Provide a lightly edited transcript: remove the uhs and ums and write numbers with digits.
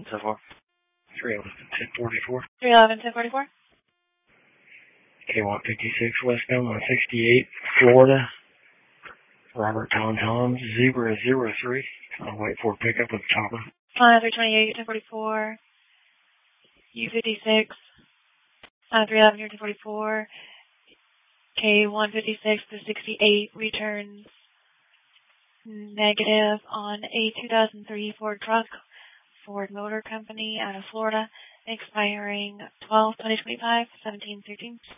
so far? 311-1044. 311-1044. K156 westbound 168, Florida. Robert Tom, Zebra 03. I'll wait for a pickup with chopper. 328-1044. U56. 311-1044. K156 to 68 returns negative on a 2003 Ford truck, Ford Motor Company out of Florida, expiring 12/2025, 1713.